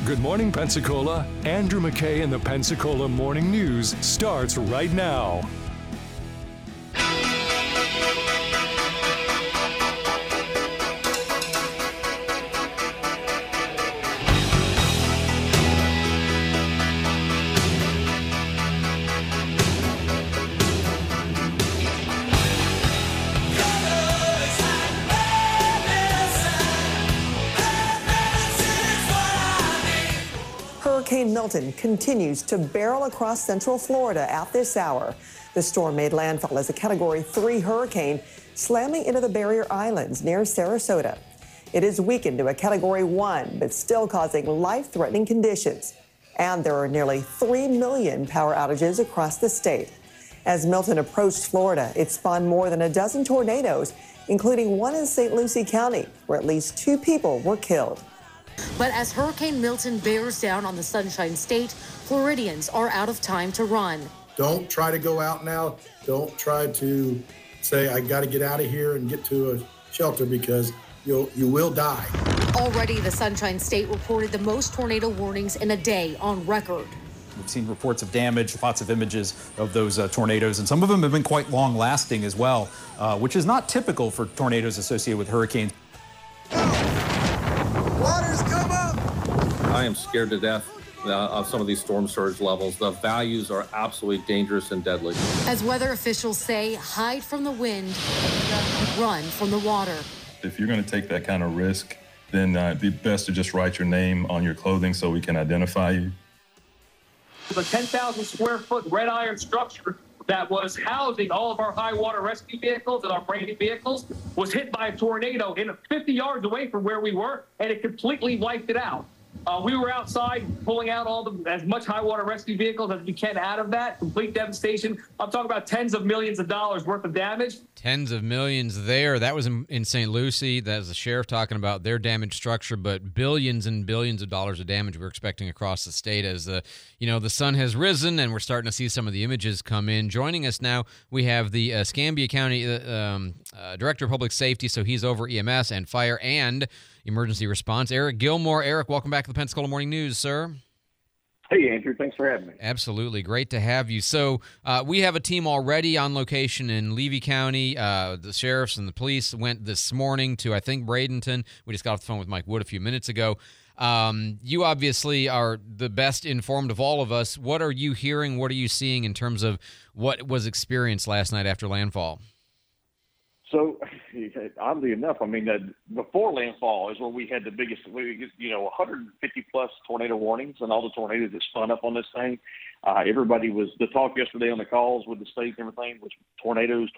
Good morning, Pensacola. Andrew McKay in the Pensacola Morning News starts right now. Hurricane Milton continues to barrel across central Florida at this hour. The storm made landfall as a Category 3 hurricane, slamming into the barrier islands near Sarasota. It is weakened to a Category 1, but still causing life-threatening conditions. And there are nearly 3 million power outages across the state. As Milton approached Florida, it spawned more than a dozen tornadoes, including one in St. Lucie County, where at least 2 people were killed. But as Hurricane Milton bears down on the Sunshine State, Floridians are out of time to run. Don't try to go out now. Don't try to say, I got to get out of here and get to a shelter, because you will die. Already, the Sunshine State reported the most tornado warnings in a day on record. We've seen reports of damage, lots of images of those tornadoes, and some of them have been quite long-lasting as well, which is not typical for tornadoes associated with hurricanes. Water's come up! I am scared to death of some of these storm surge levels. The values are absolutely dangerous and deadly. As weather officials say, hide from the wind, run from the water. If you're going to take that kind of risk, then it'd be best to just write your name on your clothing so we can identify you. The 10,000 square foot red iron structure that was housing all of our high water rescue vehicles and our brand new vehicles was hit by a tornado 50 yards away from where we were, and it completely wiped it out. We were outside pulling out as much high water rescue vehicles as we can out of that. Complete devastation. I'm talking about tens of millions of dollars worth of damage. Tens of millions there. That was in St. Lucie. That was the sheriff talking about their damaged structure, but billions and billions of dollars of damage we're expecting across the state as the sun has risen and we're starting to see some of the images come in. Joining us now, we have the Escambia County Director of Public Safety, so he's over EMS and fire and emergency response. Eric Gilmore. Eric, welcome back to the Pensacola Morning News, sir. Hey, Andrew. Thanks for having me. Absolutely. Great to have you. So we have a team already on location in Levy County. The sheriffs and the police went this morning to, I think, Bradenton. We just got off the phone with Mike Wood a few minutes ago. You obviously are the best informed of all of us. What are you hearing? What are you seeing in terms of what was experienced last night after landfall? So, oddly enough, before landfall is where we had the biggest, 150-plus tornado warnings and all the tornadoes that spun up on this thing. Everybody was, the talk yesterday on the calls with the state and everything was tornadoes.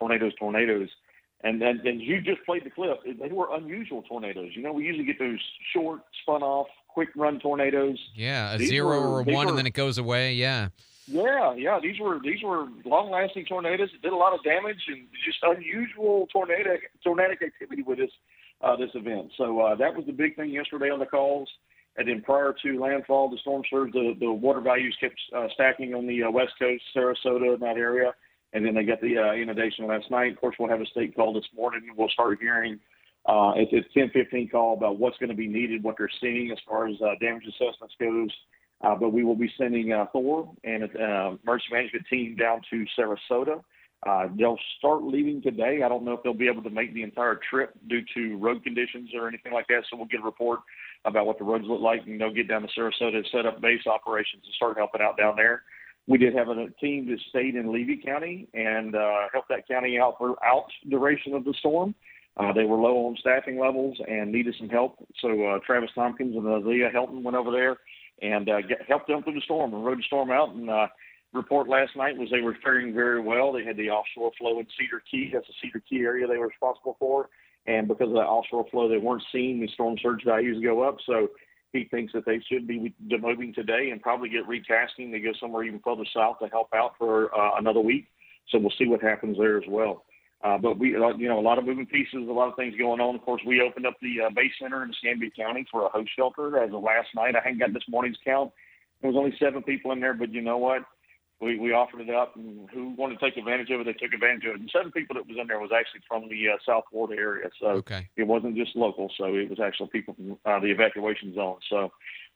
And you just played the clip. They were unusual tornadoes. We usually get those short, spun-off, quick-run tornadoes. Yeah, a 0 or a 1, and then it goes away, yeah. Yeah. These were long-lasting tornadoes that did a lot of damage and just unusual tornadic activity with this event. So that was the big thing yesterday on the calls. And then prior to landfall, the storm surge, the water values kept stacking on the west coast, Sarasota, in that area. And then they got the inundation last night. Of course, we'll have a state call this morning, and we'll start hearing it's a 10:15 call about what's going to be needed, what they're seeing as far as damage assessments goes. But we will be sending Thor and an emergency management team down to Sarasota. They'll start leaving today. I don't know if they'll be able to make the entire trip due to road conditions or anything like that. So we'll get a report about what the roads look like, and they'll get down to Sarasota and set up base operations and start helping out down there. We did have a team that stayed in Levy County and helped that county out throughout the duration of the storm. They were low on staffing levels and needed some help. So Travis Tompkins and Leah Helton went over there and helped them through the storm and rode the storm out. And report last night was they were faring very well. They had the offshore flow in Cedar Key. That's the Cedar Key area they were responsible for. And because of that offshore flow, they weren't seeing the storm surge values go up. So he thinks that they should be demoting today and probably get retasking to go somewhere even further south to help out for another week. So we'll see what happens there as well. But we, a lot of moving pieces, a lot of things going on. Of course, we opened up the Base Center in Escambia County for a host shelter as of last night. I hadn't got this morning's count. There was only 7 people in there, but you know what? We offered it up, and who wanted to take advantage of it, they took advantage of it. And 7 people that was in there was actually from the South Florida area, so It wasn't just local. So it was actually people from the evacuation zone. So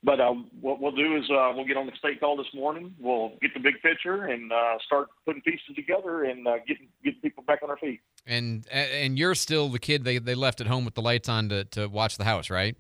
But what we'll do is we'll get on the state call this morning. We'll get the big picture and start putting pieces together and get people back on their feet. And you're still the kid they left at home with the lights on to watch the house, right?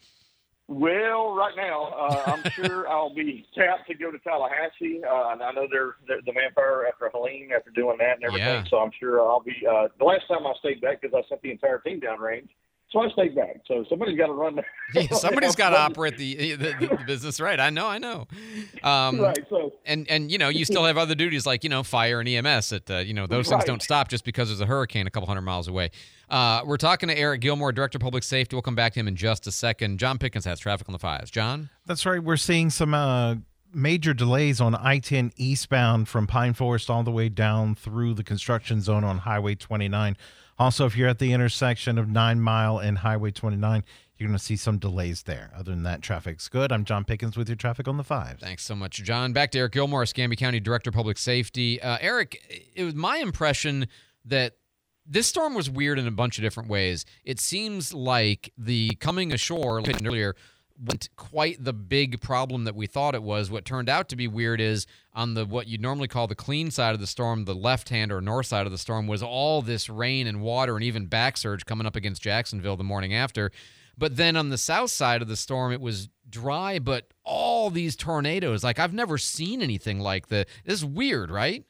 Well, right now, I'm sure I'll be tapped to go to Tallahassee. And I know they're the Manpower after Helene, after doing that and everything. Yeah. So I'm sure I'll be the last time I stayed back because I sent the entire team downrange. So I stayed back. So somebody's got to run there. Yeah, somebody's got to operate the business, right? I know. Right. So and you still have other duties like fire and EMS. That those things don't stop just because there's a hurricane a couple hundred miles away. We're talking to Eric Gilmore, Director of Public Safety. We'll come back to him in just a second. John Pickens has traffic on the 5s. John? That's right. We're seeing some major delays on I-10 eastbound from Pine Forest all the way down through the construction zone on Highway 29. Also, if you're at the intersection of 9 Mile and Highway 29, you're going to see some delays there. Other than that, traffic's good. I'm John Pickens with your traffic on the 5s. Thanks so much, John. Back to Eric Gilmore, Escambia County Director of Public Safety. Eric, it was my impression that this storm was weird in a bunch of different ways. It seems like the coming ashore, like I mentioned earlier, wasn't quite the big problem that we thought it was. What turned out to be weird is on the what you'd normally call the clean side of the storm, the left-hand or north side of the storm, was all this rain and water and even back surge coming up against Jacksonville the morning after. But then on the south side of the storm, it was dry, but all these tornadoes. Like, I've never seen anything like this. This is weird, right?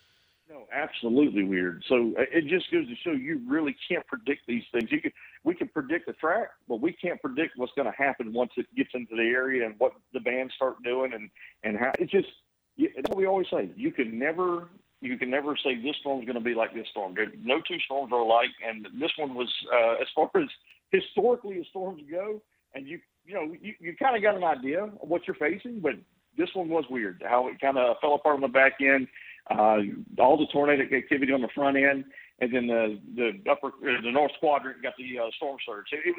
No, absolutely weird. So it just goes to show you really can't predict these things. We can predict the track, but we can't predict what's going to happen once it gets into the area and what the bands start doing and how it just. That's what we always say. You can never say this storm's going to be like this storm. No two storms are alike, and this one was as far as historically as storms go. And you kind of got an idea of what you're facing, but this one was weird. How it kind of fell apart on the back end. All the tornado activity on the front end, and then the north quadrant got the storm surge. It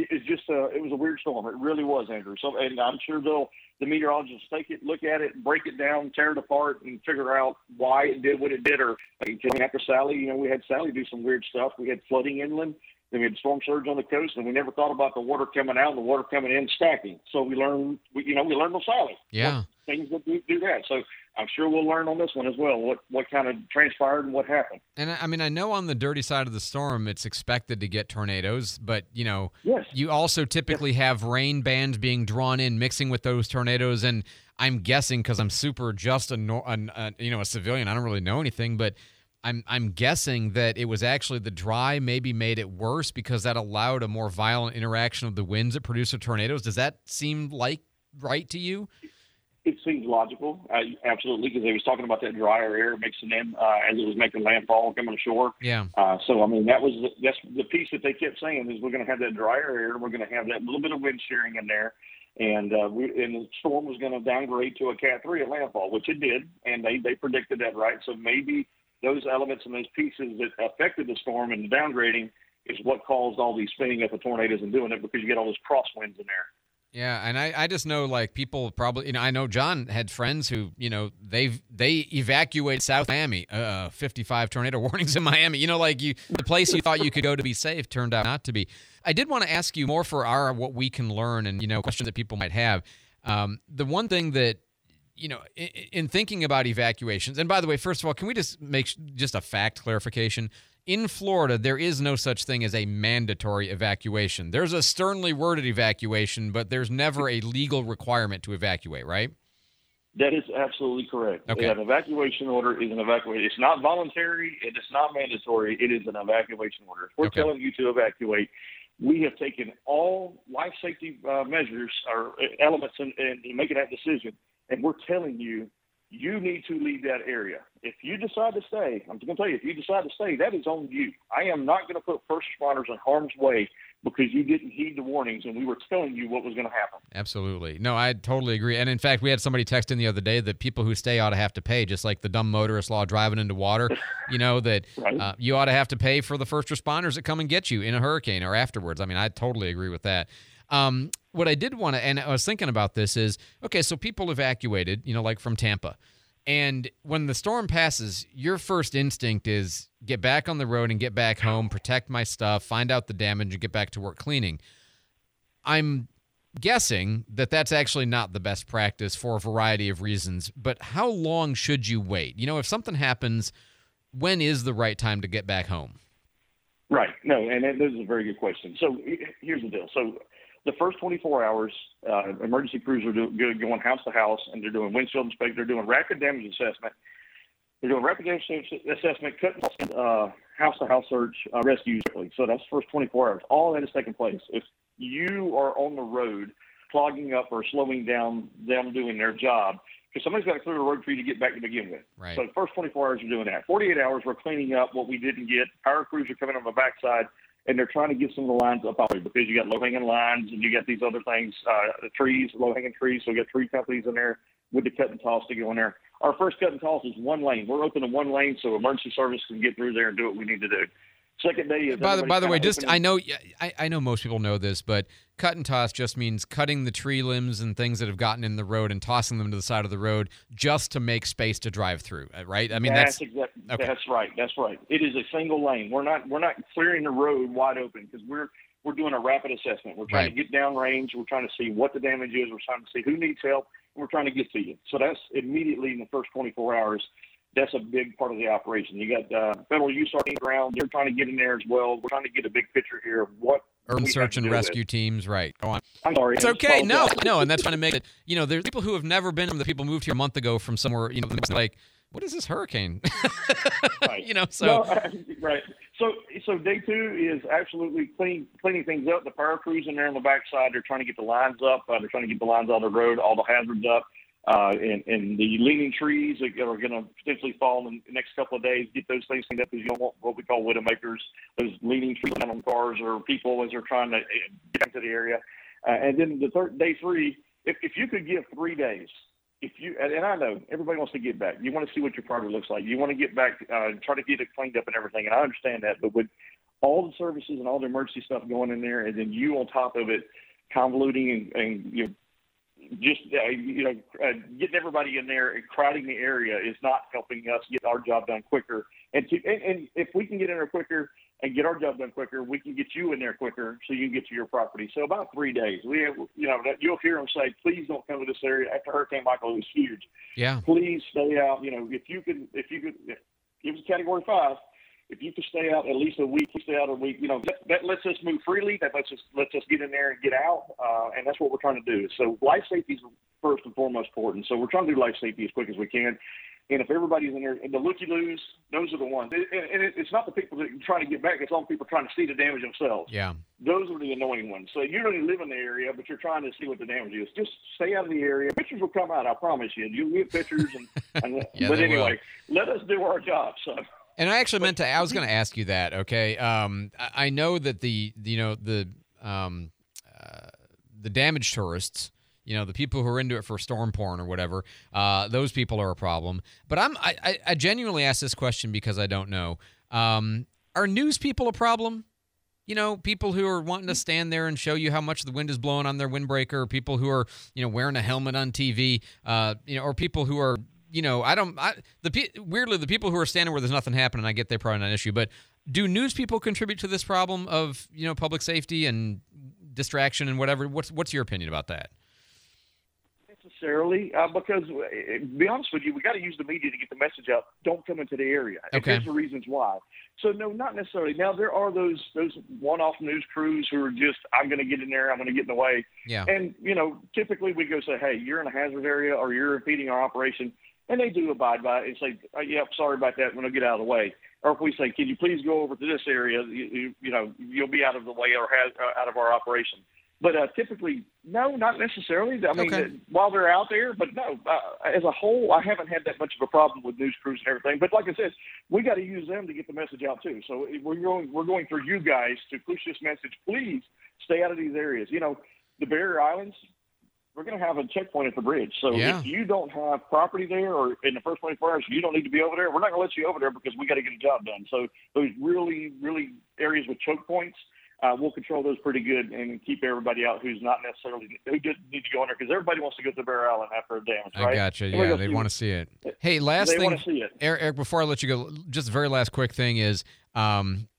was a weird storm. It really was, Andrew. So, and I'm sure the meteorologists take it, look at it, break it down, tear it apart, and figure out why it did what it did. Or after Sally, we had Sally do some weird stuff. We had flooding inland. Then we had storm surge on the coast, and we never thought about the water coming out and the water coming in stacking. So we learned on Sally. Yeah. Things that do that. So I'm sure we'll learn on this one as well, what kind of transpired and what happened. And I mean, I know on the dirty side of the storm, it's expected to get tornadoes, but yes. You also typically have rain bands being drawn in, mixing with those tornadoes. And I'm guessing, because I'm super just a civilian, I don't really know anything, but I'm guessing that it was actually the dry maybe made it worse because that allowed a more violent interaction of the winds that produce the tornadoes. Does that seem like right to you? It seems logical, absolutely, because they was talking about that drier air mixing in as it was making landfall and coming ashore. Yeah. So I mean, that's the piece that they kept saying is we're going to have that drier air, we're going to have that little bit of wind shearing in there, and the storm was going to downgrade to a Cat 3 at landfall, which it did, and they predicted that right. So maybe those elements and those pieces that affected the storm and the downgrading is what caused all these spinning up the tornadoes and doing it, because you get all those crosswinds in there. Yeah, and I just know, like, people probably, I know John had friends who, they evacuate South Miami, 55 tornado warnings in Miami. The place you thought you could go to be safe turned out not to be. I did want to ask you more for what we can learn and, questions that people might have. The one thing that, in thinking about evacuations, and by the way, first of all, can we just make just a fact clarification? In Florida, there is no such thing as a mandatory evacuation. There's a sternly worded evacuation, but there's never a legal requirement to evacuate, right? That is absolutely correct. Okay. An evacuation order is an evacuation. It's not voluntary. It is not mandatory. It is an evacuation order. If we're telling you to evacuate, we have taken all life safety measures or elements in making that decision, and we're telling you, you need to leave that area. If you decide to stay, I'm going to tell you, if you decide to stay, that is on you. I am not going to put first responders in harm's way because you didn't heed the warnings and we were telling you what was going to happen. Absolutely. No, I totally agree. And in fact, we had somebody text in the other day that people who stay ought to have to pay, just like the dumb motorist law driving into water, that right. You ought to have to pay for the first responders that come and get you in a hurricane or afterwards. I mean, I totally agree with that. What I did want to, and I was thinking about this is, okay, so people evacuated, like from Tampa. And when the storm passes, your first instinct is get back on the road and get back home, protect my stuff, find out the damage, and get back to work cleaning. I'm guessing that that's actually not the best practice for a variety of reasons, but how long should you wait? You know, if something happens, when is the right time to get back home? Right. No, and this is a very good question. So here's the deal. So the first 24 hours, emergency crews are going house to house, and they're doing windshield inspection. They're doing rapid damage assessment. They're doing rapid damage assessment, house to house search, rescues. So that's the first 24 hours. All that is taking place. If you are on the road clogging up or slowing down them doing their job, because somebody's got to clear the road for you to get back to begin with. Right. So the first 24 hours, you're doing that. 48 hours, we're cleaning up what we didn't get. Power crews are coming on the backside, and they're trying to get some of the lines up because you got low-hanging lines and you got these other things, the trees, low-hanging trees. So we got tree companies in there with the cut and toss to go in there. Our first cut and toss is one lane. We're opening one lane so emergency service can get through there and do what we need to do. Second day is by the way, just I know most people know this, but cut and toss just means cutting the tree limbs and things that have gotten in the road and tossing them to the side of the road just to make space to drive through, right? I mean that's exactly okay. That's right. It is a single lane. We're not clearing the road wide open because we're doing a rapid assessment. We're trying to get downrange. We're trying to see what the damage is. We're trying to see who needs help, and we're trying to get to you. So that's immediately in the first 24 hours. That's a big part of the operation. You got federal USAR teams around. They're trying to get in there as well. We're trying to get a big picture here of what urban search and rescue teams. Right. Go on. I'm sorry. It's okay. No, and that's trying to make it. You know, there's people who have never been. The people moved here a month ago from somewhere. You know, like, what is this hurricane? Right. You know, so right. So day two is absolutely cleaning things up. The power crews in there on the backside. They're trying to get the lines up. They're trying to get the lines out of the road. All the hazards up. And the leaning trees that are going to potentially fall in the next couple of days, get those things cleaned up because you don't want what we call widowmakers, those leaning trees on cars or people as they're trying to get into the area. And then day three, if you could give 3 days, and I know everybody wants to get back. You want to see what your property looks like. You want to get back, try to get it cleaned up and everything. And I understand that, but with all the services and all the emergency stuff going in there, and then you on top of it, convoluting and you know, just getting everybody in there and crowding the area is not helping us get our job done quicker. And if we can get in there quicker and get our job done quicker, we can get you in there quicker so you can get to your property. So about 3 days. We have, you'll hear them say, please don't come to this area. After Hurricane Michael, it was huge. Yeah. Please stay out. You know, if it was Category 5. If you could stay out at least a week, stay out a week, you know, that lets us move freely. That lets us get in there and get out, and that's what we're trying to do. So life safety is first and foremost important. So we're trying to do life safety as quick as we can. And if everybody's in there, and the looky-loos, those are the ones. And it's not the people that are trying to get back. It's all the people trying to see the damage themselves. Yeah. Those are the annoying ones. So you don't even live in the area, but you're trying to see what the damage is. Just stay out of the area. Pictures will come out, I promise you. You'll get pictures. Yeah, but anyway, let us do our job. So. And I actually I was going to ask you that. Okay, I know that the damaged tourists, you know, the people who are into it for storm porn or whatever, those people are a problem. But I genuinely ask this question because I don't know. Are news people a problem? You know, people who are wanting to stand there and show you how much the wind is blowing on their windbreaker, or people who are, you know, wearing a helmet on TV, or people who are, you know, weirdly, the people who are standing where there's nothing happening, I get they're probably not an issue, but do news people contribute to this problem of, you know, public safety and distraction and whatever? What's your opinion about that? Necessarily, because to be honest with you, we got to use the media to get the message out. Don't come into the area. And okay. Here's the reasons why. So no, not necessarily. Now there are those one-off news crews who are just, I'm going to get in there, I'm going to get in the way. Yeah. And you know, typically we go say, hey, you're in a hazard area or you're impeding our operation, and they do abide by it and say, oh, yeah, sorry about that, we're going to get out of the way. Or if we say, can you please go over to this area, you know, you'll be out of the way or out of our operation. But typically, no, not necessarily. I mean, while they're out there, but no, as a whole, I haven't had that much of a problem with news crews and everything. But like I said, we got to use them to get the message out too. So we're going through you guys to push this message. Please stay out of these areas. You know, the barrier islands, we're going to have a checkpoint at the bridge. So if you don't have property there or in the first 24 hours, you don't need to be over there. We're not going to let you over there because we got to get a job done. So those really, really areas with choke points, we'll control those pretty good and keep everybody out who didn't need to go in there, because everybody wants to go to the Bear Island after a damage, right? I gotcha. Yeah, they want to see it. Hey, last thing, want to see it. Eric, before I let you go, just the very last quick thing is,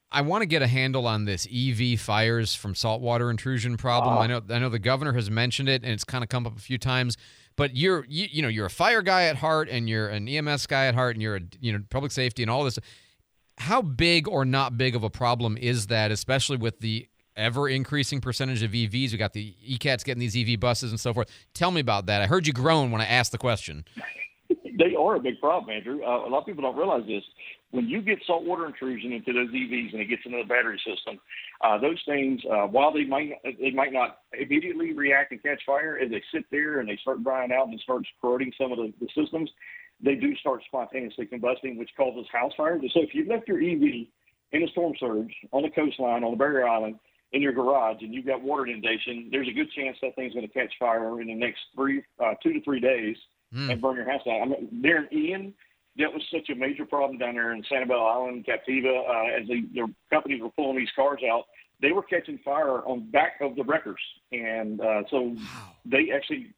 I want to get a handle on this EV fires from saltwater intrusion problem. I know the governor has mentioned it, and it's kind of come up a few times. But you're a fire guy at heart, and you're an EMS guy at heart, and you're public safety and all this. How big or not big of a problem is that, especially with the ever-increasing percentage of EVs? We got the ECATs getting these EV buses and so forth. Tell me about that. I heard you groan when I asked the question. They are a big problem, Andrew. A lot of people don't realize this. When you get saltwater intrusion into those EVs and it gets into the battery system, those things, while they might not immediately react and catch fire, as they sit there and they start drying out and start corroding some of the systems, they do start spontaneously combusting, which causes house fires. So if you left your EV in a storm surge on the coastline, on the barrier island, in your garage, and you've got water inundation, there's a good chance that thing's going to catch fire in the next 2 to 3 days and burn your house down. I mean, during Ian, that was such a major problem down there in Sanibel Island, Captiva. As the companies were pulling these cars out, they were catching fire on back of the wreckers, and so they actually,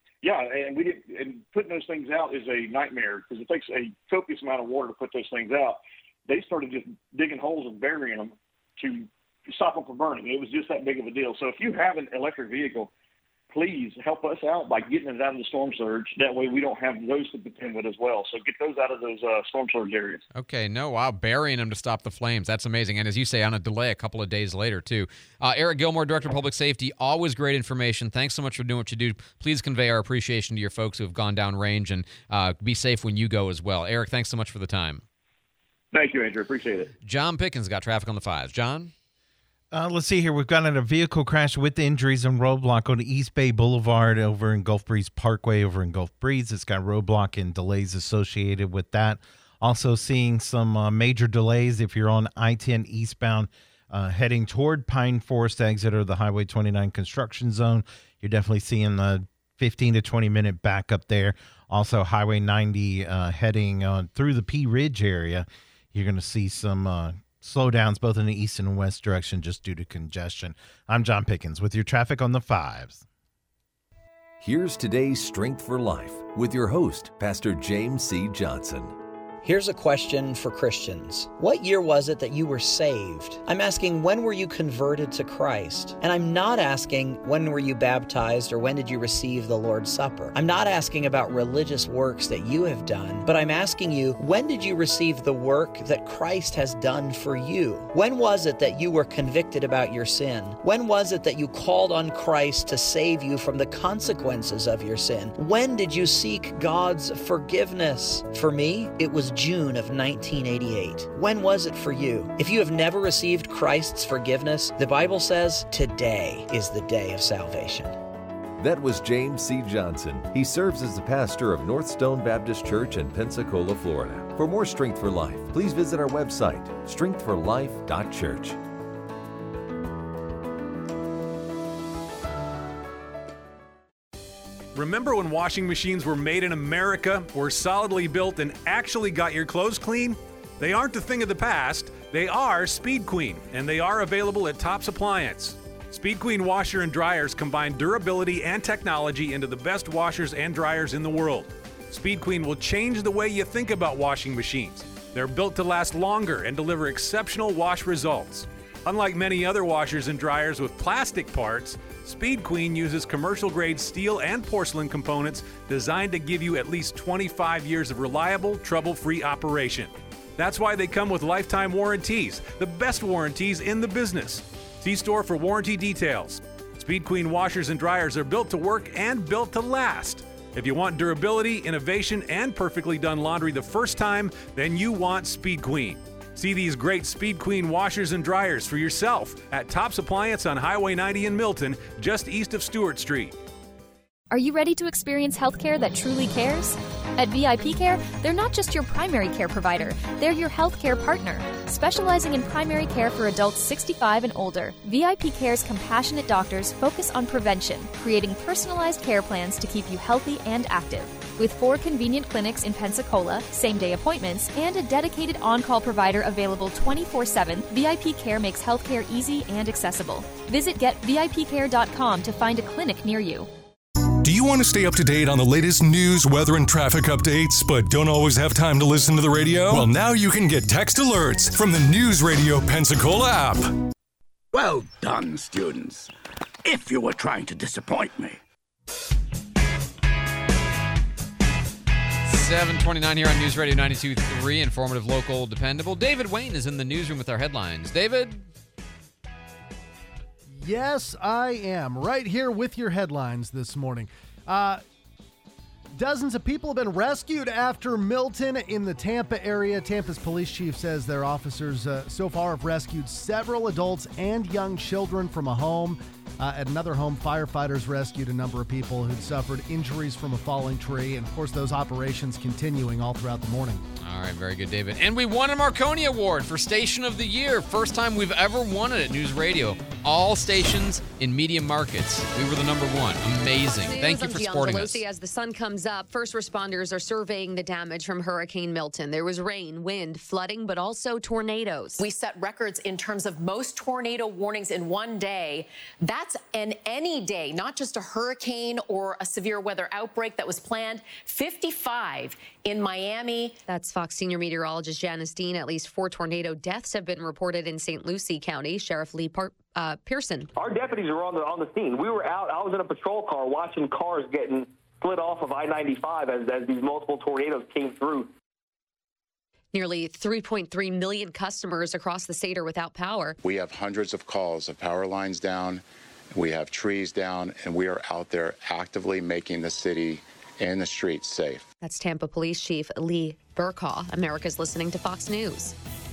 and putting those things out is a nightmare because it takes a copious amount of water to put those things out. They started just digging holes and burying them to stop them from burning. It was just that big of a deal. So if you have an electric vehicle, please help us out by getting it out of the storm surge. That way we don't have those to contend with as well. So get those out of those storm surge areas. Okay, burying them to stop the flames. That's amazing. And as you say, on a delay a couple of days later, too. Eric Gilmore, Director of Public Safety, always great information. Thanks so much for doing what you do. Please convey our appreciation to your folks who have gone down range, and be safe when you go as well. Eric, thanks so much for the time. Thank you, Andrew. Appreciate it. John Pickens got traffic on the 5s. John? Let's see here. We've got a vehicle crash with injuries and roadblock on East Bay Boulevard over in Gulf Breeze Parkway over in Gulf Breeze. It's got roadblock and delays associated with that. Also seeing some major delays if you're on I-10 eastbound heading toward Pine Forest exit or the Highway 29 construction zone. You're definitely seeing the 15 to 20-minute backup there. Also, Highway 90 heading through the Pea Ridge area. You're going to see some slowdowns both in the east and west direction just due to congestion. I'm John Pickens with your traffic on the 5s. Here's today's Strength for Life with your host, Pastor James C. Johnson. Here's a question for Christians. What year was it that you were saved? I'm asking, when were you converted to Christ? And I'm not asking, when were you baptized or when did you receive the Lord's Supper? I'm not asking about religious works that you have done, but I'm asking you, when did you receive the work that Christ has done for you? When was it that you were convicted about your sin? When was it that you called on Christ to save you from the consequences of your sin? When did you seek God's forgiveness? For me, it was June of 1988. When was it for you? If you have never received Christ's forgiveness, the Bible says today is the day of salvation. That was James C. Johnson. He serves as the pastor of North Stone Baptist Church in Pensacola, Florida. For more Strength for Life, please visit our website, strengthforlife.church. Remember when washing machines were made in America, were solidly built, and actually got your clothes clean? They aren't a thing of the past. They are Speed Queen, and they are available at Tops Appliance. Speed Queen washer and dryers combine durability and technology into the best washers and dryers in the world. Speed Queen will change the way you think about washing machines. They're built to last longer and deliver exceptional wash results. Unlike many other washers and dryers with plastic parts, Speed Queen uses commercial-grade steel and porcelain components designed to give you at least 25 years of reliable, trouble-free operation. That's why they come with lifetime warranties, the best warranties in the business. See store for warranty details. Speed Queen washers and dryers are built to work and built to last. If you want durability, innovation, and perfectly done laundry the first time, then you want Speed Queen. See these great Speed Queen washers and dryers for yourself at Tops Appliance on Highway 90 in Milton, just east of Stewart Street. Are you ready to experience healthcare that truly cares? At VIP Care, they're not just your primary care provider, they're your healthcare partner. Specializing in primary care for adults 65 and older, VIP Care's compassionate doctors focus on prevention, creating personalized care plans to keep you healthy and active. With 4 convenient clinics in Pensacola, same-day appointments, and a dedicated on-call provider available 24/7, VIP Care makes healthcare easy and accessible. Visit GetVIPCare.com to find a clinic near you. Do you want to stay up to date on the latest news, weather, and traffic updates, but don't always have time to listen to the radio? Well, now you can get text alerts from the News Radio Pensacola app. Well done, students. If you were trying to disappoint me. 7:29 here on News Radio 92.3, informative, local, dependable. David Wayne is in the newsroom with our headlines. David? Yes, I am. Right here with your headlines this morning. Dozens of people have been rescued after Milton in the Tampa area. Tampa's police chief says their officers so far have rescued several adults and young children from a home. At another home, firefighters rescued a number of people who'd suffered injuries from a falling tree. And, of course, those operations continuing all throughout the morning. All right, very good, David. And we won a Marconi Award for Station of the Year. First time we've ever won it at News Radio. All stations in medium markets. We were the number one. Amazing. Thank you for supporting us. As the sun comes up, first responders are surveying the damage from Hurricane Milton. There was rain, wind, flooding, but also tornadoes. We set records in terms of most tornado warnings in one day. That's an any day, not just a hurricane or a severe weather outbreak that was planned. 55 in Miami. That's Fox senior meteorologist Janice Dean. At least 4 tornado deaths have been reported in St. Lucie County. Sheriff Lee Pearson. Our deputies are on the scene. We were out. I was in a patrol car watching cars getting slid off of I-95 as these multiple tornadoes came through. Nearly 3.3 million customers across the state are without power. We have hundreds of calls of power lines down. We have trees down, and we are out there actively making the city and the streets safe. That's Tampa Police Chief Lee Burkaw. America's listening to Fox News.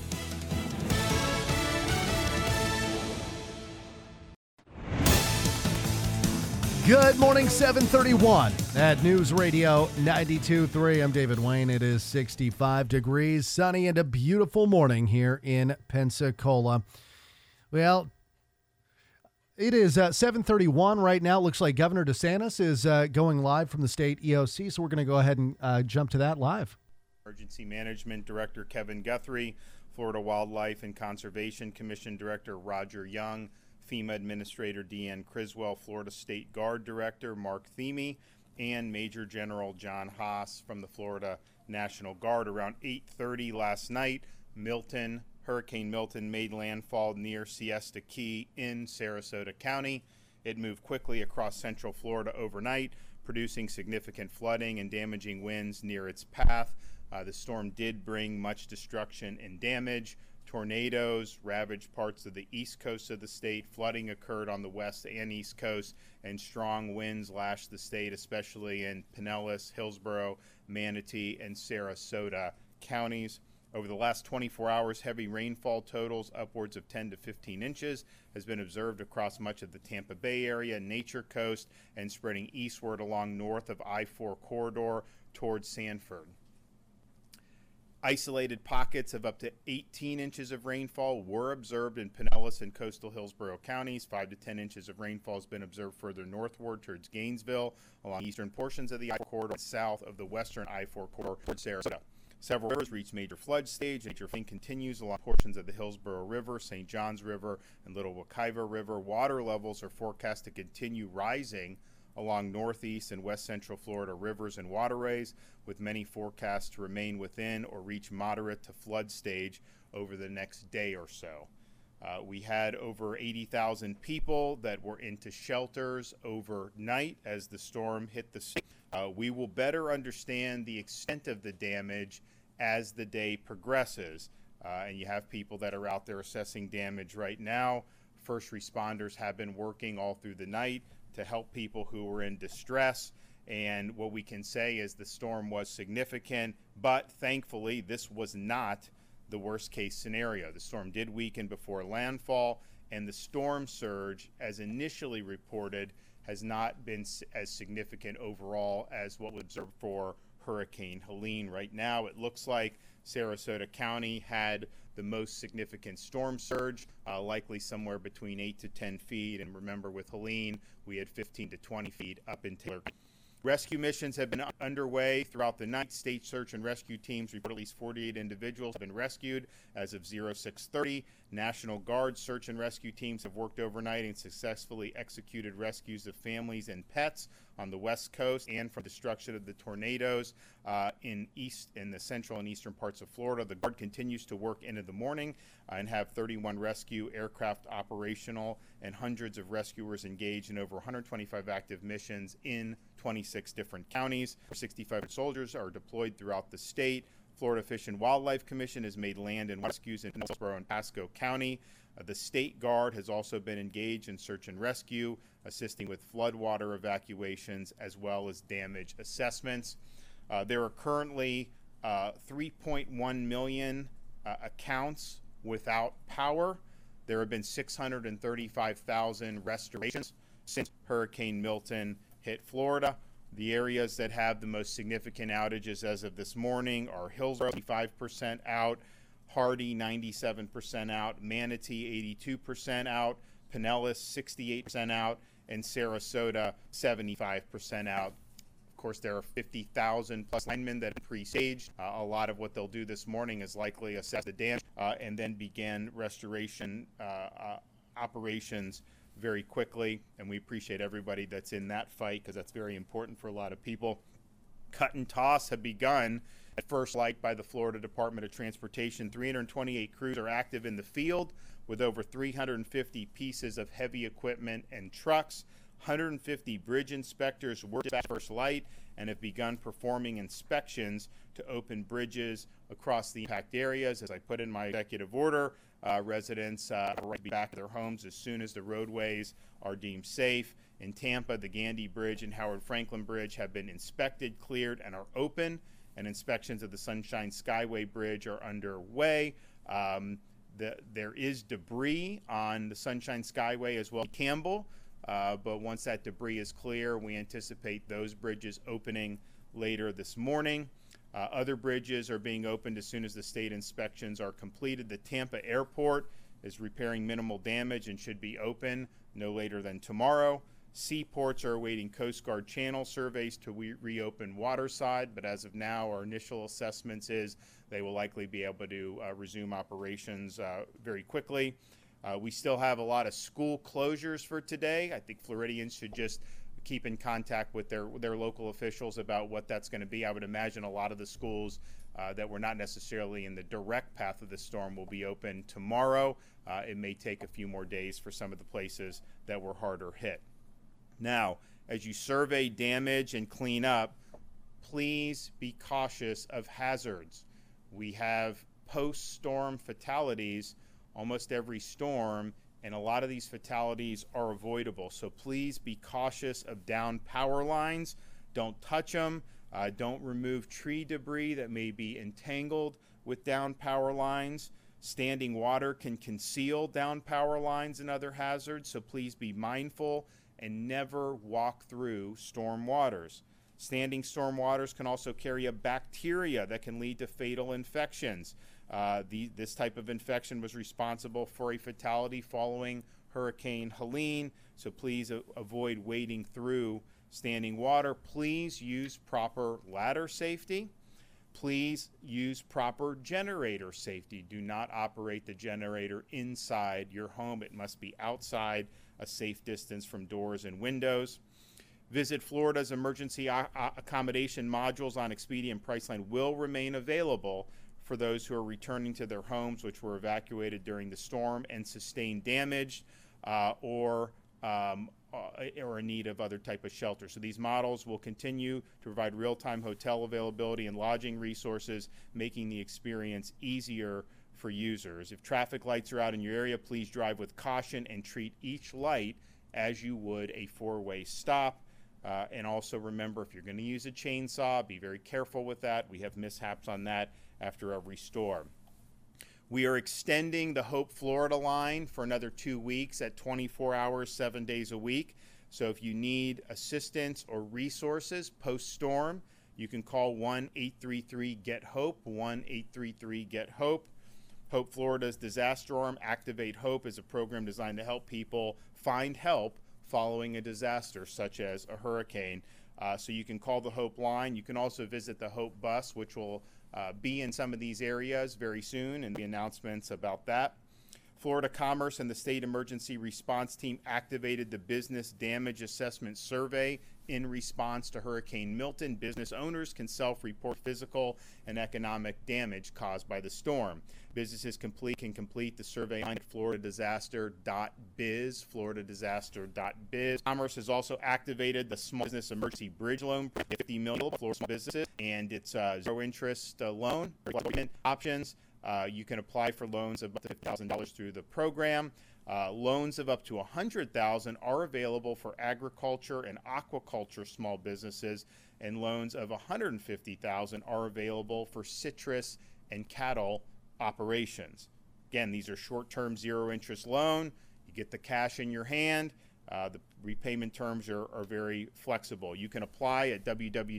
Good morning, 7:31 at News Radio 92.3. I'm David Wayne. It is 65 degrees, sunny, and a beautiful morning here in Pensacola. Well, it is 7:31 right now. It looks like Governor DeSantis is going live from the state EOC, so we're going to go ahead and jump to that live. Emergency Management Director Kevin Guthrie, Florida Wildlife and Conservation Commission Director Roger Young, FEMA Administrator Deanne Criswell, Florida State Guard Director Mark Theme, and Major General John Haas from the Florida National Guard. Around 8:30 last night, Hurricane Milton made landfall near Siesta Key in Sarasota County. It moved quickly across central Florida overnight, producing significant flooding and damaging winds near its path. The storm did bring much destruction and damage. Tornadoes ravaged parts of the east coast of the state. Flooding occurred on the west and east coast, and strong winds lashed the state, especially in Pinellas, Hillsborough, Manatee, and Sarasota counties. Over the last 24 hours, heavy rainfall totals upwards of 10 to 15 inches has been observed across much of the Tampa Bay area, Nature Coast, and spreading eastward along north of I-4 corridor towards Sanford. Isolated pockets of up to 18 inches of rainfall were observed in Pinellas and coastal Hillsborough counties. 5 to 10 inches of rainfall has been observed further northward towards Gainesville, along eastern portions of the I-4 corridor, and south of the western I-4 corridor towards Sarasota. Several rivers reached major flood stage. Major flooding continues along portions of the Hillsborough River, St. Johns River, and Little Wekiva River. Water levels are forecast to continue rising along northeast and west central Florida rivers and waterways, with many forecasts to remain within or reach moderate to flood stage over the next day or so. We had over 80,000 people that were into shelters overnight as the storm hit the state. We will better understand the extent of the damage as the day progresses. And you have people that are out there assessing damage right now. First responders have been working all through the night to help people who were in distress. And what we can say is the storm was significant, but thankfully this was not the worst case scenario. The storm did weaken before landfall, and the storm surge, as initially reported, has not been as significant overall as what was observed for Hurricane Helene. Right now, it looks like Sarasota County had the most significant storm surge, likely somewhere between 8 to 10 feet. And remember, with Helene, we had 15 to 20 feet up in Taylor. Rescue missions have been underway throughout the night. State search and rescue teams report at least 48 individuals have been rescued as of 0630. National Guard search and rescue teams have worked overnight and successfully executed rescues of families and pets on the West Coast and from destruction of the tornadoes in the central and eastern parts of Florida. The Guard continues to work into the morning and have 31 rescue aircraft operational and hundreds of rescuers engaged in over 125 active missions in 26 different counties. 65 soldiers are deployed throughout the state. Florida Fish and Wildlife Commission has made land and rescues in Hillsborough and Pasco County. The State Guard has also been engaged in search and rescue, assisting with floodwater evacuations as well as damage assessments. There are currently 3.1 million accounts without power. There have been 635,000 restorations since Hurricane Milton hit Florida. The areas that have the most significant outages as of this morning are Hillsborough, 85% out, Hardy, 97% out, Manatee, 82% out, Pinellas, 68% out, and Sarasota, 75% out. Of course, there are 50,000 plus linemen that have pre-staged. A lot of what they'll do this morning is likely assess the damage and then begin restoration operations very quickly, and we appreciate everybody that's in that fight because that's very important for a lot of people. Cut and toss have begun at first light by the Florida Department of Transportation. 328 crews are active in the field with over 350 pieces of heavy equipment and trucks. 150 bridge inspectors were dispatched first light and have begun performing inspections to open bridges across the impact areas. As I put in my executive order, residents have a right to be back to their homes as soon as the roadways are deemed safe. In Tampa, the Gandy Bridge and Howard Franklin Bridge have been inspected, cleared, and are open, and inspections of the Sunshine Skyway Bridge are underway. There is debris on the Sunshine Skyway as well as Campbell, but once that debris is clear, we anticipate those bridges opening later this morning. Other bridges are being opened as soon as the state inspections are completed. The Tampa Airport is repairing minimal damage and should be open no later than tomorrow. Seaports are awaiting Coast Guard channel surveys to reopen waterside, but as of now, our initial assessments is they will likely be able to resume operations very quickly. We still have a lot of school closures for today. I think Floridians should just keep in contact with their local officials about what that's going to be. I would imagine a lot of the schools that were not necessarily in the direct path of the storm will be open tomorrow. It may take a few more days for some of the places that were harder hit. Now, as you survey damage and clean up, please be cautious of hazards. We have post-storm fatalities almost every storm, and a lot of these fatalities are avoidable. So please be cautious of downed power lines. Don't touch them. Don't remove tree debris that may be entangled with downed power lines. Standing water can conceal downed power lines and other hazards, so please be mindful and never walk through storm waters. Standing storm waters can also carry a bacteria that can lead to fatal infections. This type of infection was responsible for a fatality following Hurricane Helene, so please avoid wading through standing water. Please use proper ladder safety. Please use proper generator safety. Do not operate the generator inside your home. It must be outside, a safe distance from doors and windows. Visit Florida's emergency accommodation modules on Expedia and Priceline will remain available for those who are returning to their homes which were evacuated during the storm and sustained damage or in need of other type of shelter. So these models will continue to provide real-time hotel availability and lodging resources, making the experience easier for users. If traffic lights are out in your area, please drive with caution and treat each light as you would a four-way stop. And also remember, if you're going to use a chainsaw, be very careful with that. We have mishaps on that after every storm. We are extending the Hope Florida line for another 2 weeks at 24 hours, 7 days a week. So if you need assistance or resources post-storm, you can call 1-833-GET-HOPE, 1-833-GET-HOPE. Hope Florida's Disaster Arm, Activate Hope, is a program designed to help people find help following a disaster such as a hurricane. So you can call the Hope line. You can also visit the Hope bus, which will be in some of these areas very soon, and the announcements about that. Florida Commerce and the State Emergency Response Team activated the Business Damage Assessment Survey in response to Hurricane Milton. Business owners can self-report physical and economic damage caused by the storm. Businesses can complete the survey at floridadisaster.biz, floridadisaster.biz. Commerce has also activated the Small Business Emergency Bridge Loan for $50 million for small businesses, and it's zero interest loan options. You can apply for loans of up to $50,000 through the program. Loans of up to $100,000 are available for agriculture and aquaculture small businesses, and loans of $150,000 are available for citrus and cattle operations. Again, these are short-term zero-interest loan. You get the cash in your hand. The repayment terms are very flexible. You can apply at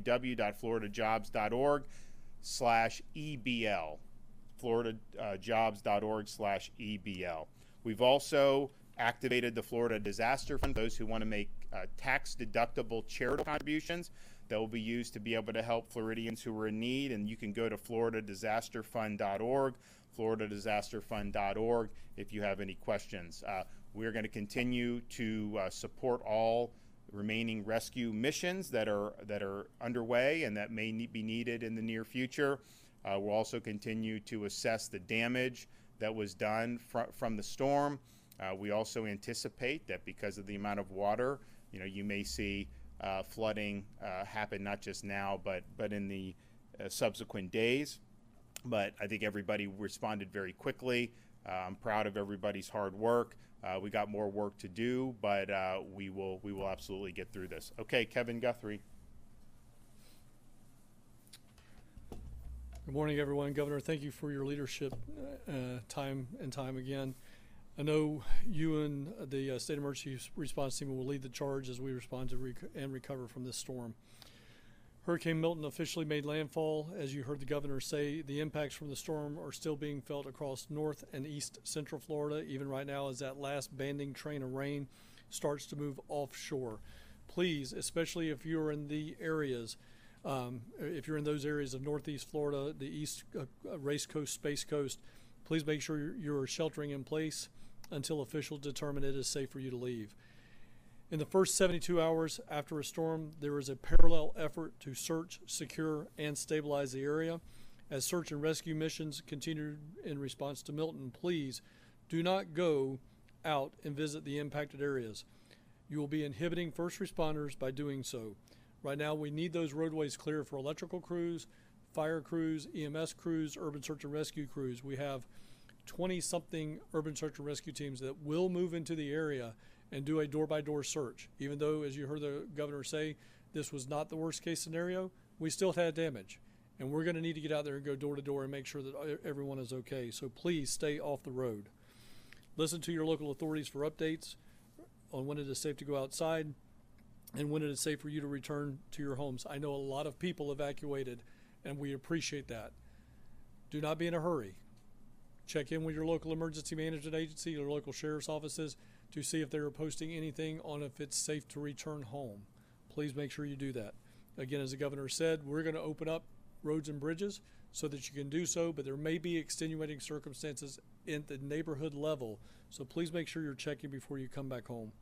www.floridajobs.org/EBL. floridajobs.org/EBL. We've also activated the Florida Disaster Fund, those who want to make tax-deductible charitable contributions that will be used to be able to help Floridians who are in need, and you can go to floridadisasterfund.org, floridadisasterfund.org, if you have any questions. We're going to continue to support all remaining rescue missions that are underway and that may be needed in the near future. We'll also continue to assess the damage that was done from the storm. We also anticipate that because of the amount of water, you may see flooding happen not just now, but in the subsequent days. But I think everybody responded very quickly. I'm proud of everybody's hard work. We got more work to do, but we will absolutely get through this. Okay, Kevin Guthrie. Good morning, everyone. Governor, thank you for your leadership time and time again. I know you and the State Emergency Response Team will lead the charge as we respond to and recover from this storm. Hurricane Milton officially made landfall. As you heard the governor say, the impacts from the storm are still being felt across north and east central Florida, even right now as that last banding train of rain starts to move offshore. Please, especially if you're in the areas if you're in those areas of northeast Florida, the east Race Coast, Space Coast, please make sure you're sheltering in place until officials determine it is safe for you to leave. In the first 72 hours after a storm, there is a parallel effort to search, secure, and stabilize the area. As search and rescue missions continue in response to Milton, please do not go out and visit the impacted areas. You will be inhibiting first responders by doing so. Right now, we need those roadways clear for electrical crews, fire crews, EMS crews, urban search and rescue crews. We have 20-something urban search and rescue teams that will move into the area and do a door-by-door search. Even though, as you heard the governor say, this was not the worst-case scenario, we still had damage. And we're going to need to get out there and go door-to-door and make sure that everyone is okay. So please stay off the road. Listen to your local authorities for updates on when it is safe to go outside and when it is safe for you to return to your homes. I know a lot of people evacuated, and we appreciate that. Do not be in a hurry. Check in with your local emergency management agency, your local sheriff's offices, to see if they're posting anything on if it's safe to return home. Please make sure you do that. Again, as the governor said, we're going to open up roads and bridges so that you can do so, but there may be extenuating circumstances at the neighborhood level, so please make sure you're checking before you come back home.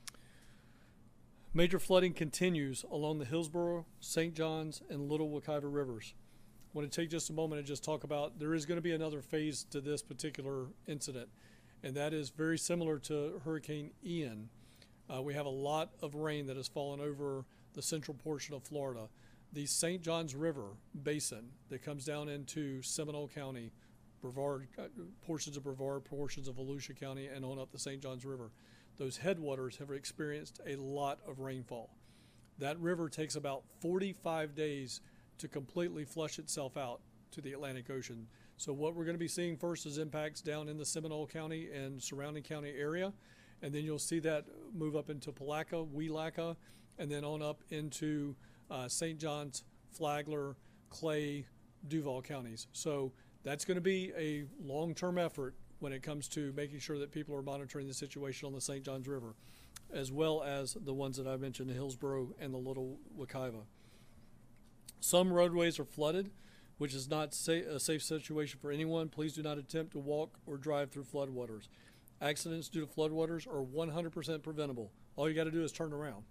Major flooding continues along the Hillsborough, St. Johns, and Little Wekiva rivers. I want to take just a moment and just talk about there is going to be another phase to this particular incident, and that is very similar to Hurricane Ian. We have a lot of rain that has fallen over the central portion of Florida. The St. Johns River basin that comes down into Seminole County, Brevard, portions of Brevard, portions of Volusia County, and on up the St. Johns River. Those headwaters have experienced a lot of rainfall. That river takes about 45 days to completely flush itself out to the Atlantic Ocean. So what we're going to be seeing first is impacts down in the Seminole County and surrounding county area, and then you'll see that move up into Palatka, Weelaca, and then on up into St. Johns, Flagler, Clay, Duval counties. So that's going to be a long-term effort when it comes to making sure that people are monitoring the situation on the St. Johns River. as well as the ones that I mentioned, the Hillsborough and the Little Wekiva. Some roadways are flooded, which is not a safe situation for anyone. Please do not attempt to walk or drive through floodwaters. Accidents due to floodwaters are 100% preventable. All you got to do is turn around.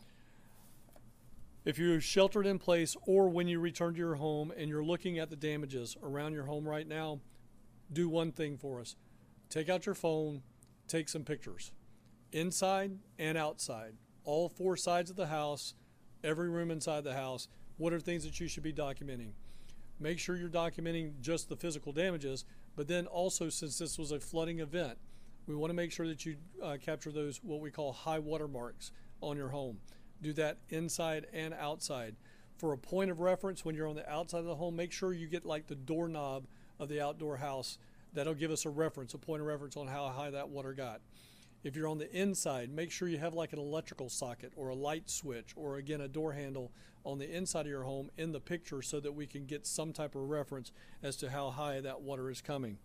If you're sheltered in place or when you return to your home and you're looking at the damages around your home right now, do one thing for us. Take out your phone, take some pictures. Inside and outside. All 4 sides of the house, every room inside the house. What are things that you should be documenting? Make sure you're documenting just the physical damages, but then also, since this was a flooding event, we want to make sure that you capture those what we call high water marks on your home. Do that inside and outside. For a point of reference, when you're on the outside of the home, make sure you get like the doorknob of the outdoor house. That'll give us a reference, a point of reference on how high that water got. If you're on the inside, make sure you have like an electrical socket or a light switch or again a door handle on the inside of your home in the picture so that we can get some type of reference as to how high that water is coming.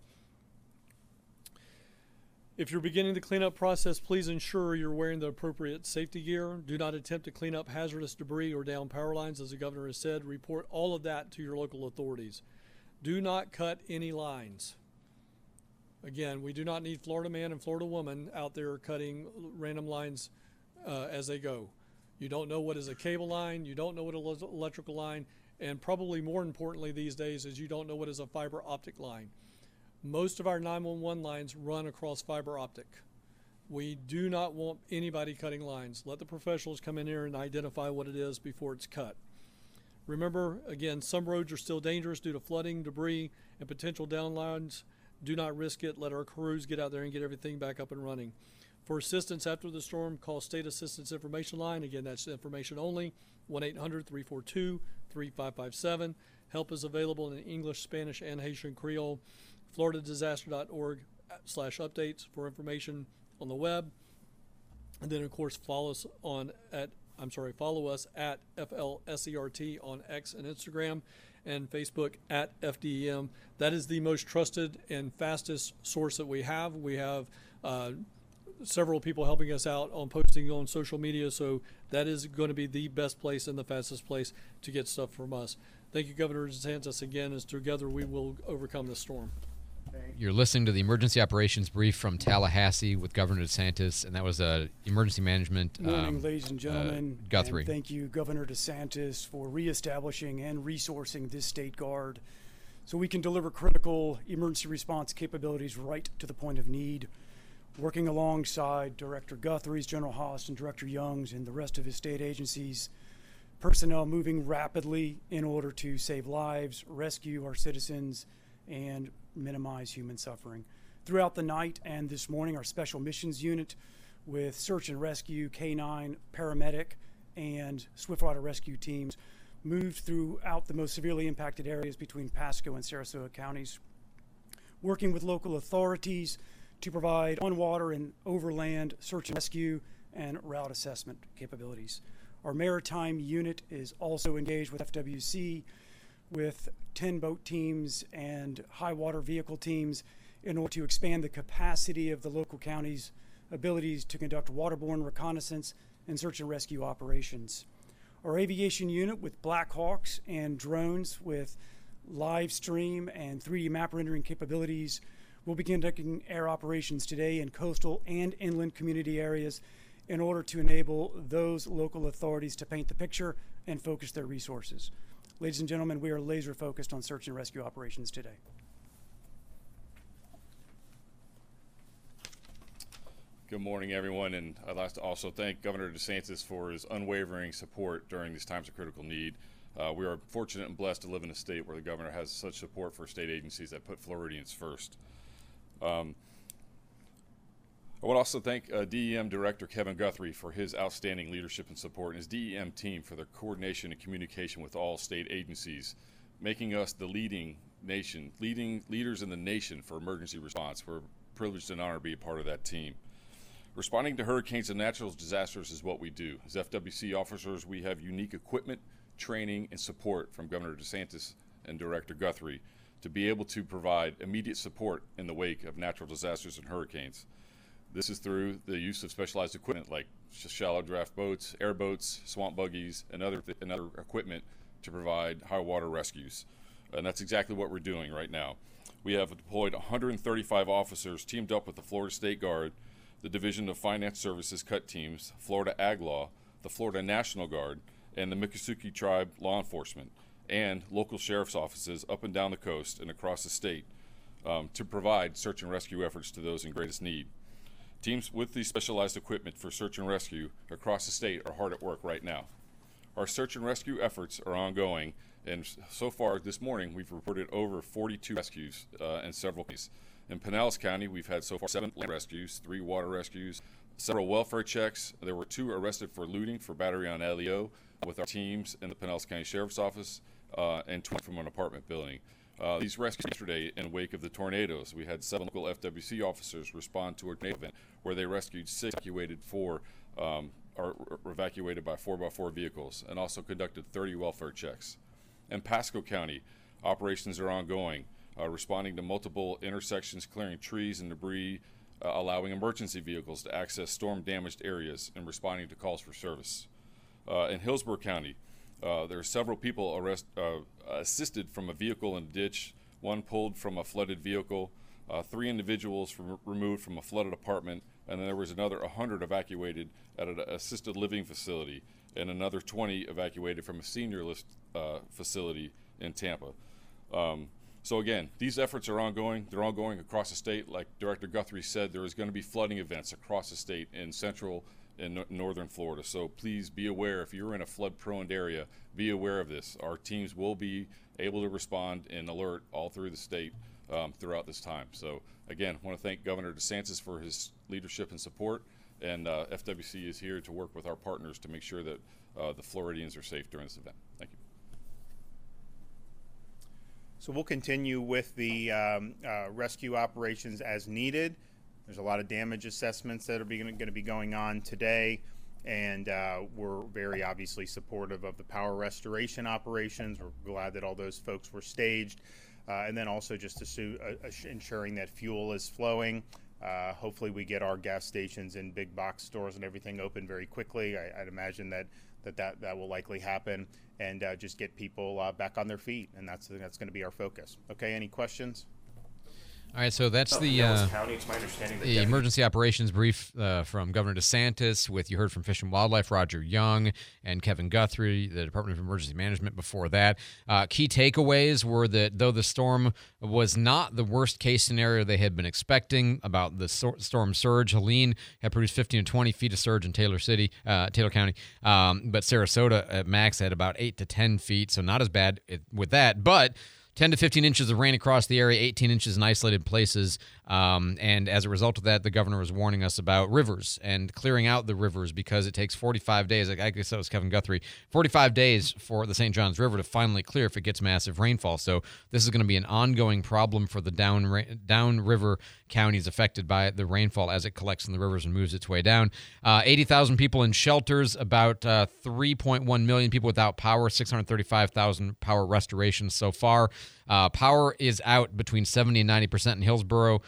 If you're beginning the cleanup process, please ensure you're wearing the appropriate safety gear. Do not attempt to clean up hazardous debris or down power lines, as the governor has said. Report all of that to your local authorities. Do not cut any lines. Again, we do not need Florida man and Florida woman out there cutting random lines as they go. You don't know what is a cable line, you don't know what is an electrical line, and probably more importantly these days is you don't know what is a fiber optic line. Most of our 911 lines run across fiber optic. We do not want anybody cutting lines. Let the professionals come in here and identify what it is before it's cut. Remember, again, some roads are still dangerous due to flooding, debris, and potential downlines. Do not risk it. Let our crews get out there and get everything back up and running. For assistance after the storm, call State Assistance Information Line. Again, that's information only, 1-800-342-3557. Help is available in English, Spanish, and Haitian Creole. FloridaDisaster.org/updates for information on the web. And then, of course, follow us at FLSERT on X and Instagram, and Facebook at FDEM. That is the most trusted and fastest source that we have. We have several people helping us out on posting on social media, so that is going to be the best place and the fastest place to get stuff from us. Thank you, Governor DeSantis, again, as together we will overcome this storm. You're listening to the emergency operations brief from Tallahassee with Governor DeSantis, and that was emergency management. Good morning, ladies and gentlemen. Guthrie. And thank you, Governor DeSantis, for reestablishing and resourcing this state guard so we can deliver critical emergency response capabilities right to the point of need. Working alongside Director Guthrie's, General Haas, and Director Young's and the rest of his state agencies, personnel moving rapidly in order to save lives, rescue our citizens, and minimize human suffering. Throughout the night and this morning, our Special Missions Unit with search and rescue, K-9, paramedic, and swiftwater rescue teams moved throughout the most severely impacted areas between Pasco and Sarasota counties, working with local authorities to provide on-water and overland search and rescue and route assessment capabilities. Our maritime unit is also engaged with FWC with 10 boat teams and high water vehicle teams in order to expand the capacity of the local county's abilities to conduct waterborne reconnaissance and search and rescue operations. Our aviation unit with Black Hawks and drones with live stream and 3D map rendering capabilities will be conducting air operations today in coastal and inland community areas in order to enable those local authorities to paint the picture and focus their resources. Ladies and gentlemen, we are laser focused on search and rescue operations today. Good morning, everyone, and I'd like to also thank Governor DeSantis for his unwavering support during these times of critical need. We are fortunate and blessed to live in a state where the governor has such support for state agencies that put Floridians first. I want to also thank DEM Director Kevin Guthrie for his outstanding leadership and support, and his DEM team for their coordination and communication with all state agencies, making us the leading leaders in the nation for emergency response. We're privileged and honored to be a part of that team. Responding to hurricanes and natural disasters is what we do. As FWC officers, we have unique equipment, training, and support from Governor DeSantis and Director Guthrie to be able to provide immediate support in the wake of natural disasters and hurricanes. This is through the use of specialized equipment like shallow draft boats, airboats, swamp buggies, and other equipment to provide high water rescues. And that's exactly what we're doing right now. We have deployed 135 officers teamed up with the Florida State Guard, the Division of Finance Services CUT teams, Florida Ag Law, the Florida National Guard, and the Miccosukee Tribe Law Enforcement, and local sheriff's offices up and down the coast and across the state to provide search and rescue efforts to those in greatest need. Teams with these specialized equipment for search and rescue across the state are hard at work right now. Our search and rescue efforts are ongoing, and so far this morning we've reported over 42 rescues in several cases. In Pinellas County, we've had so far 7 land rescues, 3 water rescues, several welfare checks. There were 2 arrested for looting for battery on LEO with our teams in the Pinellas County Sheriff's Office, and 20 from an apartment building. These rescues yesterday in wake of the tornadoes. We had 7 local FWC officers respond to a tornado event where they rescued 6 evacuated by 4x4 vehicles, and also conducted 30 welfare checks. In Pasco County, operations are ongoing, responding to multiple intersections, clearing trees and debris, allowing emergency vehicles to access storm-damaged areas, and responding to calls for service. In Hillsborough County, there are several people assisted from a vehicle in a ditch, 1 pulled from a flooded vehicle, 3 individuals removed from a flooded apartment, and then there was another 100 evacuated at an assisted living facility, and another 20 evacuated from a senior facility in Tampa. So again, these efforts are ongoing. They're ongoing across the state. Like Director Guthrie said, there is going to be flooding events across the state in central and northern Florida. So please be aware, if you're in a flood-prone area, be aware of this. Our teams will be able to respond and alert all through the state throughout this time. So again, I want to thank Governor DeSantis for his leadership and support, and FWC is here to work with our partners to make sure that the Floridians are safe during this event. Thank you. So we'll continue with the rescue operations as needed. There's a lot of damage assessments that are going to be going on today, and we're very obviously supportive of the power restoration operations. We're glad that all those folks were staged, and then also just ensuring that fuel is flowing. Hopefully we get our gas stations and big box stores and everything open very quickly. I'd imagine that will likely happen, and just get people back on their feet, and that's going to be our focus. Okay, any questions? All right, so that's the County, it's my understanding that emergency operations brief from Governor DeSantis. You heard from Fish and Wildlife, Roger Young, and Kevin Guthrie, the Department of Emergency Management before that. Key takeaways were that though the storm was not the worst case scenario they had been expecting about the storm surge, Helene had produced 15 to 20 feet of surge in Taylor County, but Sarasota at max had about 8 to 10 feet, so not as bad with that, but 10 to 15 inches of rain across the area, 18 inches in isolated places. And as a result of that, the governor was warning us about rivers and clearing out the rivers because it takes 45 days. I guess that was Kevin Guthrie. 45 days for the St. Johns River to finally clear if it gets massive rainfall. So this is going to be an ongoing problem for the downriver counties affected by the rainfall as it collects in the rivers and moves its way down. 80,000 people in shelters, about 3.1 million people without power, 635,000 power restorations so far. Power is out between 70 and 90% in Hillsborough,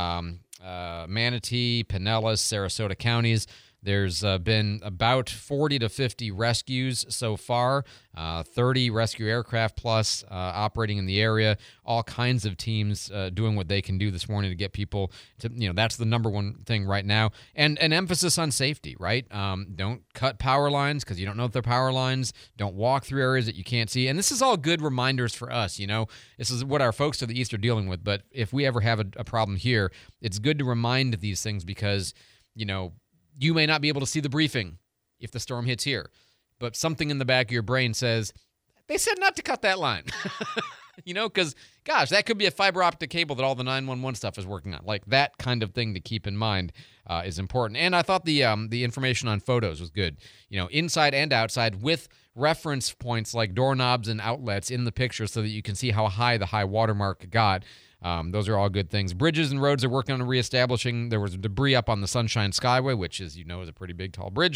Manatee, Pinellas, Sarasota counties. There's been about 40 to 50 rescues so far, 30 rescue aircraft plus operating in the area, all kinds of teams doing what they can do this morning to get people to, that's the number one thing right now. And an emphasis on safety, right? Don't cut power lines because you don't know if they're power lines. Don't walk through areas that you can't see. And this is all good reminders for us, This is what our folks to the east are dealing with. But if we ever have a problem here, it's good to remind these things because, you may not be able to see the briefing if the storm hits here, but something in the back of your brain says, they said not to cut that line, because, gosh, that could be a fiber optic cable that all the 911 stuff is working on. Like that kind of thing to keep in mind is important. And I thought the information on photos was good, inside and outside with reference points like doorknobs and outlets in the picture so that you can see how high the high water mark got. Those are all good things. Bridges and roads are working on reestablishing. There was debris up on the Sunshine Skyway, which, as you know, is a pretty big, tall bridge.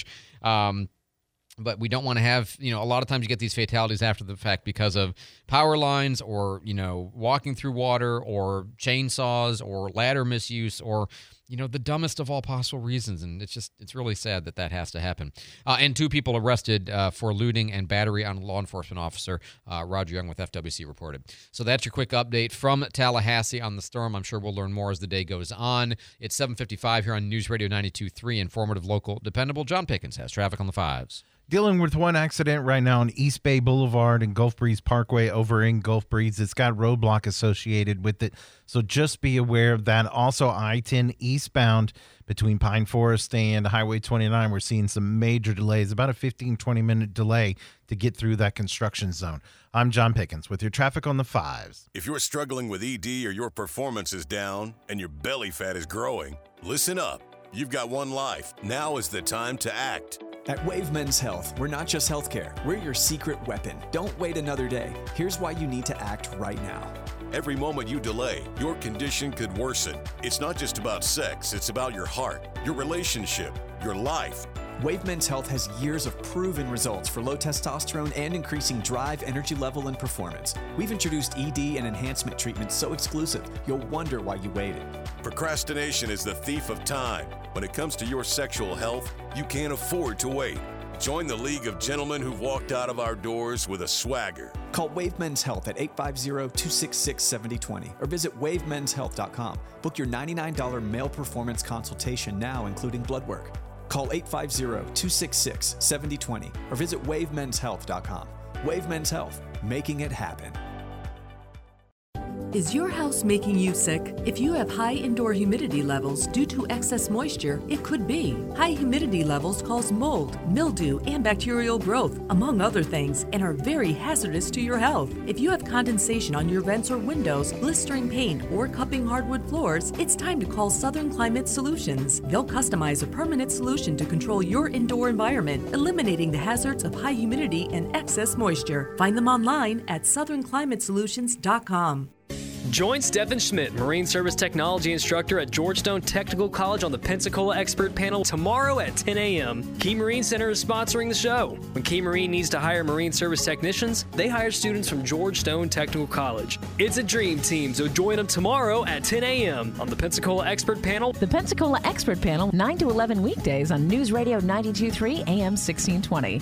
But we don't want to have, a lot of times you get these fatalities after the fact because of power lines or, walking through water or chainsaws or ladder misuse or the dumbest of all possible reasons. And it's really sad that has to happen. And 2 people arrested for looting and battery on a law enforcement officer. Roger Young with FWC reported. So that's your quick update from Tallahassee on the storm. I'm sure we'll learn more as the day goes on. It's 7:55 here on News Radio 92.3. Informative, local, dependable. John Pickens has traffic on the 5s. Dealing with one accident right now on East Bay Boulevard and Gulf Breeze Parkway over in Gulf Breeze. It's got roadblock associated with it, so just be aware of that. Also, I-10 eastbound between Pine Forest and Highway 29, we're seeing some major delays, about a 15-20 minute delay to get through that construction zone. I'm John Pickens with your traffic on the 5s. If you're struggling with ED or your performance is down and your belly fat is growing, listen up. You've got one life. Now is the time to act. At Wave Men's Health, we're not just healthcare. We're your secret weapon. Don't wait another day. Here's why you need to act right now. Every moment you delay, your condition could worsen. It's not just about sex. It's about your heart, your relationship, your life. Wave Men's Health has years of proven results for low testosterone and increasing drive, energy level, and performance. We've introduced ED and enhancement treatments so exclusive, you'll wonder why you waited. Procrastination is the thief of time. When it comes to your sexual health, you can't afford to wait. Join the League of Gentlemen who've walked out of our doors with a swagger. Call Wave Men's Health at 850-266-7020 or visit wavemenshealth.com. Book your $99 male performance consultation now, including blood work. Call 850-266-7020 or visit wavemenshealth.com. Wave Men's Health, making it happen. Is your house making you sick? If you have high indoor humidity levels due to excess moisture, it could be. High humidity levels cause mold, mildew, and bacterial growth, among other things, and are very hazardous to your health. If you have condensation on your vents or windows, blistering paint, or cupping hardwood floors, it's time to call Southern Climate Solutions. They'll customize a permanent solution to control your indoor environment, eliminating the hazards of high humidity and excess moisture. Find them online at southernclimatesolutions.com. Join Stephen Schmidt, Marine Service Technology Instructor at Georgetown Technical College on the Pensacola Expert Panel tomorrow at 10 a.m. Key Marine Center is sponsoring the show. When Key Marine needs to hire Marine Service technicians, they hire students from Georgetown Technical College. It's a dream team, so join them tomorrow at 10 a.m. on the Pensacola Expert Panel. The Pensacola Expert Panel, 9 to 11 weekdays on News Radio 92.3 AM 1620.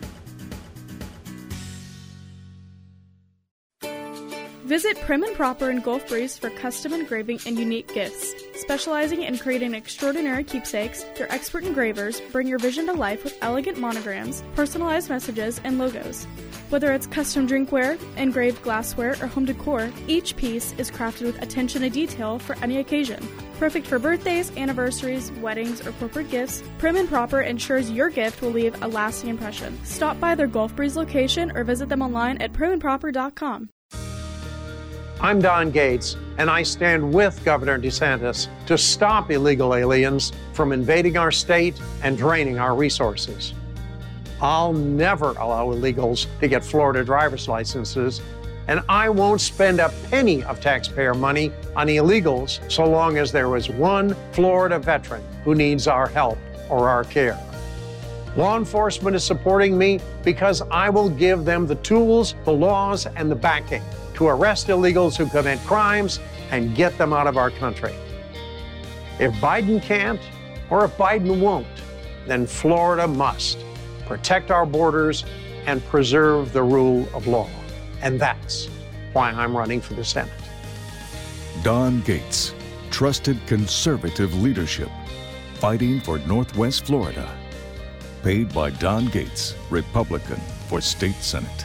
Visit Prim and Proper in Gulf Breeze for custom engraving and unique gifts. Specializing in creating extraordinary keepsakes, their expert engravers bring your vision to life with elegant monograms, personalized messages, and logos. Whether it's custom drinkware, engraved glassware, or home decor, each piece is crafted with attention to detail for any occasion. Perfect for birthdays, anniversaries, weddings, or corporate gifts, Prim and Proper ensures your gift will leave a lasting impression. Stop by their Gulf Breeze location or visit them online at primandproper.com. I'm Don Gates, and I stand with Governor DeSantis to stop illegal aliens from invading our state and draining our resources. I'll never allow illegals to get Florida driver's licenses, and I won't spend a penny of taxpayer money on illegals so long as there is one Florida veteran who needs our help or our care. Law enforcement is supporting me because I will give them the tools, the laws, and the backing to arrest illegals who commit crimes and get them out of our country. If Biden can't, or if Biden won't, then Florida must protect our borders and preserve the rule of law. And that's why I'm running for the Senate. Don Gates, trusted conservative leadership, fighting for Northwest Florida. Paid by Don Gates, Republican, for State Senate.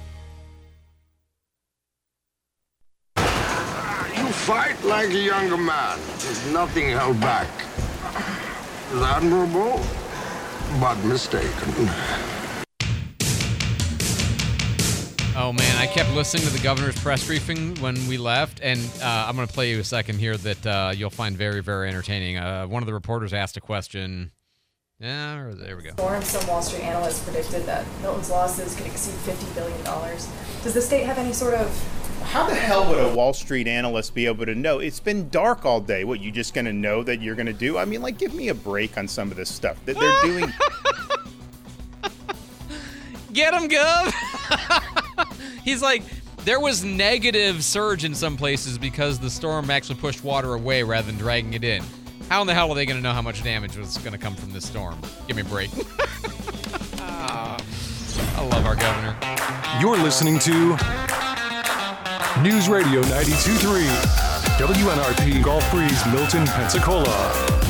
Fight like a younger man. There's nothing held back. It's admirable, but mistaken. Oh, man, I kept listening to the governor's press briefing when we left, and I'm going to play you a second here that you'll find very, very entertaining. One of the reporters asked a question. Yeah, there we go. Some Wall Street analysts predicted that Milton's losses could exceed $50 billion. Does the state have any sort of... How the hell would a Wall Street analyst be able to know? It's been dark all day. What, you just going to know that you're going to do? I mean, like, give me a break on some of this stuff that they're doing. Get him, Gov! He's like, there was negative surge in some places because the storm actually pushed water away rather than dragging it in. How in the hell are they going to know how much damage was going to come from this storm? Give me a break. I love our governor. You're listening to News Radio 92.3, WNRP Gulf Breeze, Milton, Pensacola.